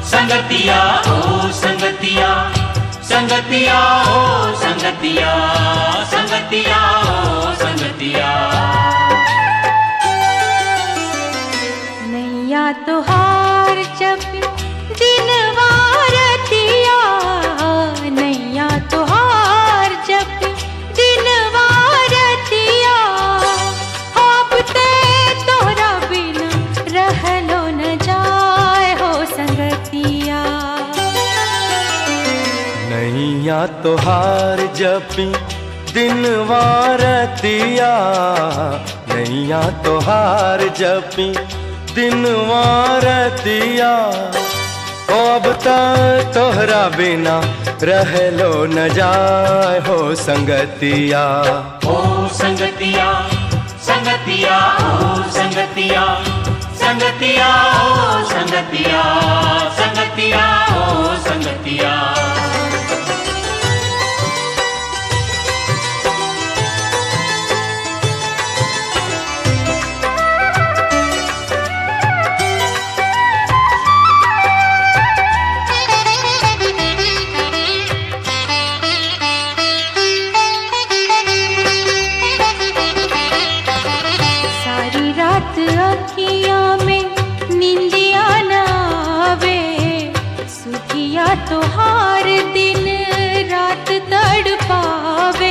संगतिया ओ संगतिया, संगतिया ओ संगतिया, संगतिया ओ संगतिया। नैया तोहार जब दिन वारतिया, नैया तोहार जब दिन वारतिया, आप ते तोहरा बिना रहलो न जाए हो संगतिया। नैया तोहार जपी दिन वारतिया, नैया तोहार जपी दिन वारतिया, ओ अब तक तोहरा बिना रहलो न जाए हो संगतिया। ओ संगतिया, संगतिया ओ संगतिया, संगतिया ओ संगतिया, संगतिया ओ संगतिया। अखियाँ में निंदिया न आवे, सुखिया तोहार दिन रात तड़पावे।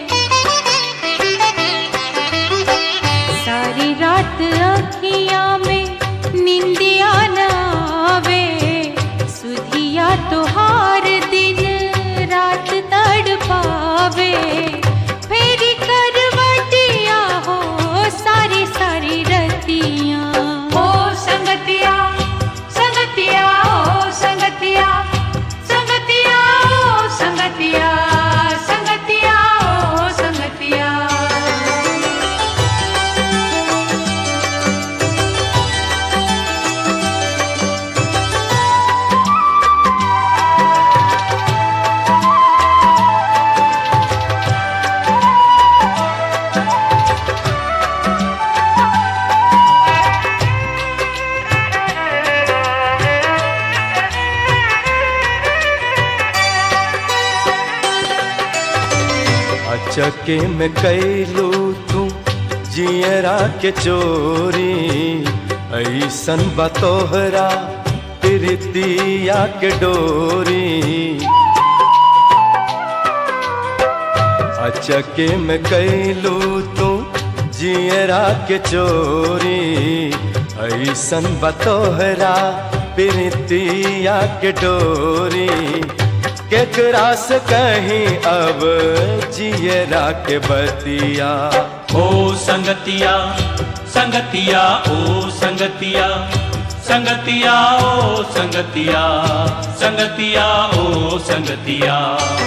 सारी रात अखियाँ में निंदिया न आवे, सुधिया तोहार दिन रात तड़पावे। फेरी करवटिया हो सारी सारी रतिया, ओ संगतिया, संगतिया ओ संगतिया, संगतिया ओ संगतिया, संगतिया ओ संगतिया। चके में कैलू तू जियरा के चोरी, ऐसन बतोहरा प्रीतिया के डोरी। अचके में कैलू तू जियरा के चोरी, ऐसन बतोहरा प्रीतिया के डोरी। केकरा से कहीं अब जियरा के बतिया, ओ संगतिया, संगतिया ओ संगतिया, संगतिया ओ संगतिया, संगतिया ओ संगतिया।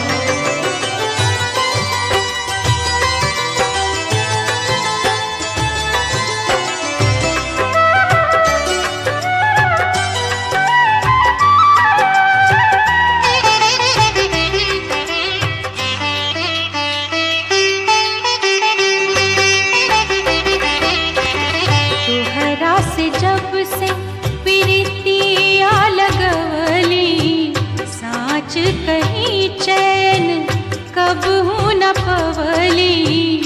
जब से प्रीतिया लगवली, साँच कहीं चैन कब हूँ न पवली।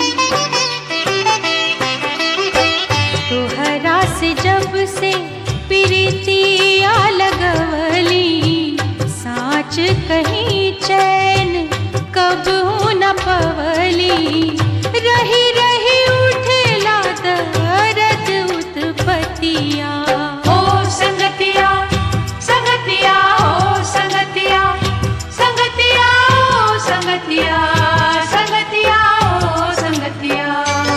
तोहरा से जब से प्रीतिया लगवली, साँच कहीं चैन कब हूँ न पवली। रही रही उठेला दर्द उत्पतिया, ओ संगतिया, संगतिया ओ संगतिया, संगतिया ओ संगतिया, संगतिया ओ संगतिया।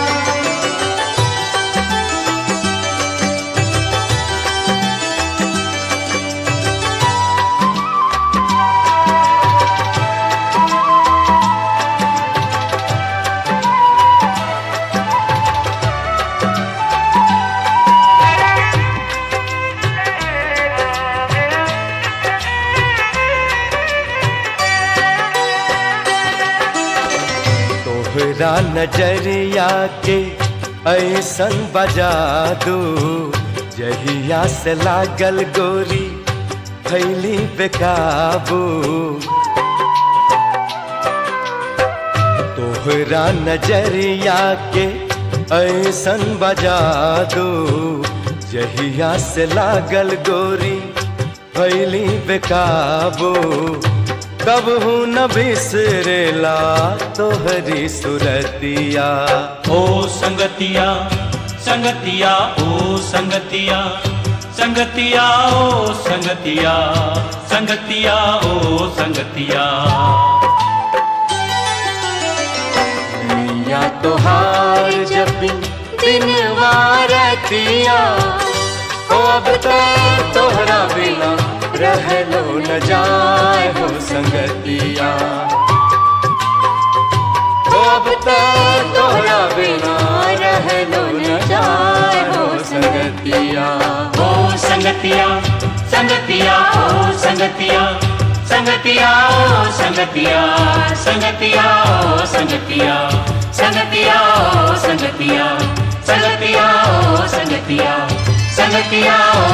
तोहरा नजरिया के ऐसन बजा दू, जहिया से लागल गोरी भैली बेकाबू। तोहरा नजरिया के ऐसन बजा दो, जहिया से लागल गोरी भैली बेकाबू। कबहू न बिसरेला तोहरी सुरतिया। ओ संगतिया संगतिया ओ संगतिया, संगतिया ओ संगतिया, संगतिया ओ संगतिया। नैया तोहार जपी दिन वारतिया, हो अब तक तोहरा बिना रहलो न जाए हो संगतिया। हो अब तक तोहरा बिना रहलो न जाए हो संगतिया। ओ संगतिया संगतिया ओ संगतिया, संगतिया ओ संगतिया, संगतिया ओ संगतिया, संगतिया ओ संगतिया, संगतिया ओ संगतिया, संगतिया ओ